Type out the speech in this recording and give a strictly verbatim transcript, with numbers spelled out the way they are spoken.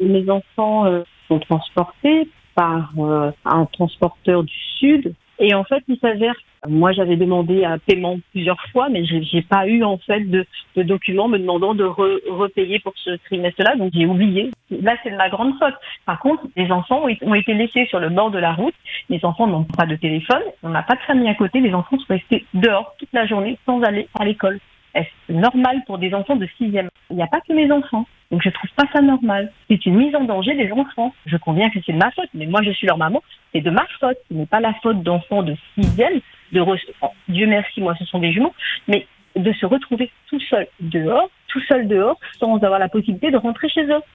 mes enfants euh, sont transportés par euh, un transporteur du Sud. Et en fait, il s'avère, moi j'avais demandé un paiement plusieurs fois, mais j'ai, j'ai pas eu en fait de, de documents me demandant de re, repayer pour ce trimestre-là, donc j'ai oublié. Là, c'est de ma grande faute. Par contre, les enfants ont été laissés sur le bord de la route. Les enfants n'ont pas de téléphone, on n'a pas de famille à côté. Les enfants sont restés dehors toute la journée sans aller à l'école. Est-ce normal pour des enfants de sixième? Il n'y a pas que mes enfants. Donc je trouve pas ça normal. C'est une mise en danger des enfants. Je conviens que c'est de ma faute, mais moi je suis leur maman, c'est de ma faute. Ce n'est pas la faute d'enfants de sixième, de re... oh, Dieu merci, moi ce sont des jumeaux, mais de se retrouver tout seul dehors, tout seul dehors, sans avoir la possibilité de rentrer chez eux.